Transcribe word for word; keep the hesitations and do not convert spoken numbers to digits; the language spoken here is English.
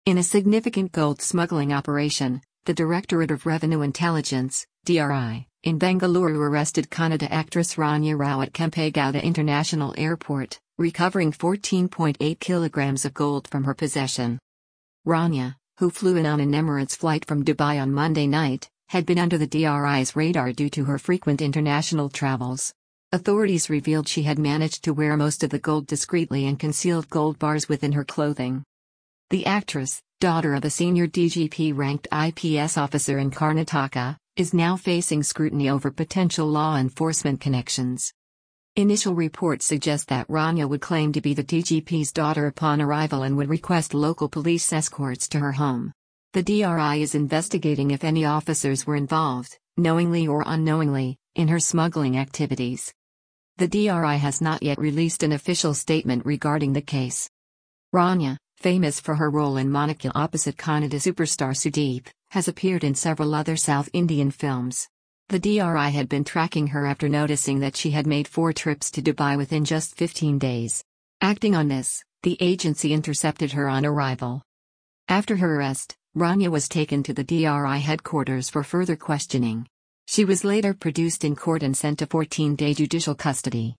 In a significant gold smuggling operation, the Directorate of Revenue Intelligence, D R I, in Bengaluru arrested Kannada actress Rania Rao at Kempegowda International Airport, recovering fourteen point eight kilograms of gold from her possession. Rania, who flew in on an Emirates flight from Dubai on Monday night, had been under the D R I's radar due to her frequent international travels. Authorities revealed she had managed to wear most of the gold discreetly and concealed gold bars within her clothing. The actress, daughter of a senior D G P-ranked I P S officer in Karnataka, is now facing scrutiny over potential law enforcement connections. Initial reports suggest that Rania would claim to be the D G P's daughter upon arrival and would request local police escorts to her home. The D R I is investigating if any officers were involved, knowingly or unknowingly, in her smuggling activities. The D R I has not yet released an official statement regarding the case. Rania, famous for her role in Monacle opposite Kannada superstar Sudeep, has appeared in several other South Indian films. The D R I had been tracking her after noticing that she had made four trips to Dubai within just fifteen days. Acting on this, the agency intercepted her on arrival. After her arrest, Rania was taken to the D R I headquarters for further questioning. She was later produced in court and sent to fourteen-day judicial custody.